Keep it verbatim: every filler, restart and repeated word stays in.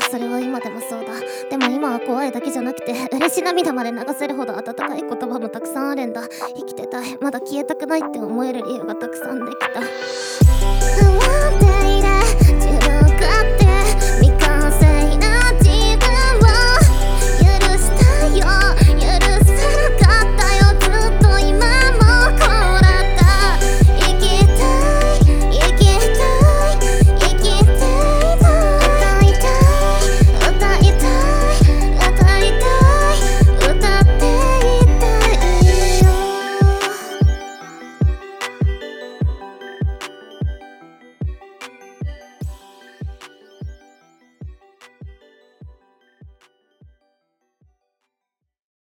それは今でもそうだ。でも今は怖いだけじゃなくて嬉し涙まで流せるほど温かい言葉もたくさんあるんだ。生きてたい、まだ消えたくないって思える理由がたくさんできた。不安定